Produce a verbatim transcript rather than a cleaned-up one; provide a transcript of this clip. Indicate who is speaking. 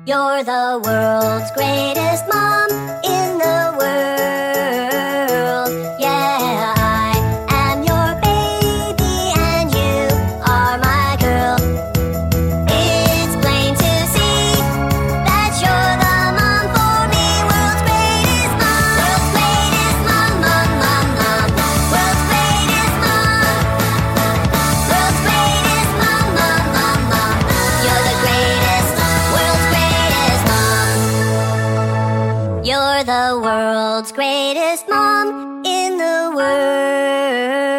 Speaker 1: You're the world's greatest mom in the world. Yeah, I am your baby and you are my girl. It's plain to see that you're the mom for me. World's greatest mom. World's greatest mom, mom, mom, mom. World's greatest mom. World's greatest mom, mom, mom, mom. You're the greatest, world's greatest mom. You're the world's greatest mom in the world.